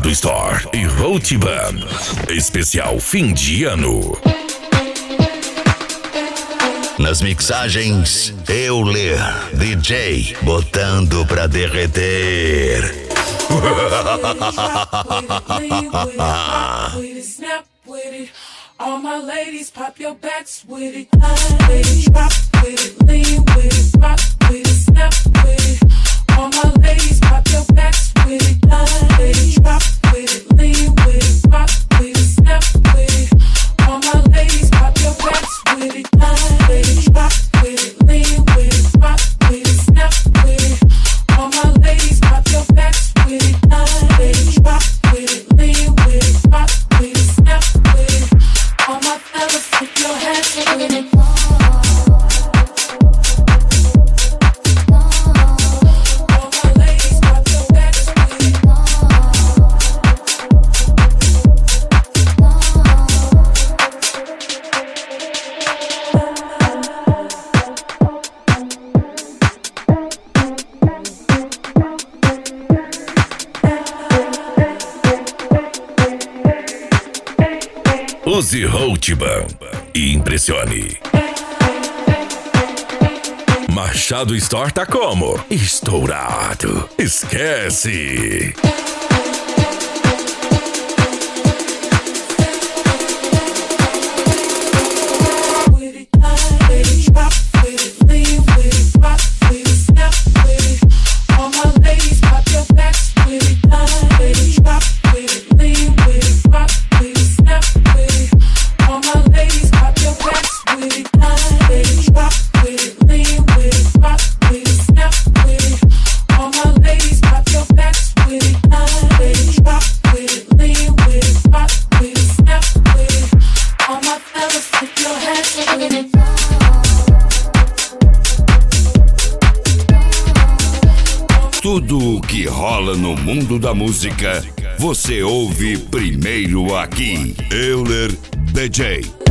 Machado Store e Rotiban. Especial fim de ano. Nas mixagens, Euler, DJ, botando pra derreter. All my ladies, pop your backs with it. Ladies, drop with it, lean with it, rock with it, snap with it. All my ladies, pop your backs with it. Ladies, drop with it, lean with it, rock with it, snap with it. All my ladies, pop your backs with it. Ladies, drop with it, lean with it, rock with it, snap with it. All my ladies, pop your backs with it. Ladies, drop with it, lean with it, rock with it, snap with it. All my fellas, put your hands with it. All my ladies, pop your backs with it. Use Rotiban e impressione. Machado Store tá como? Estourado. Esquece. Tudo o que rola no mundo da música, você ouve primeiro aqui. Euler DJ.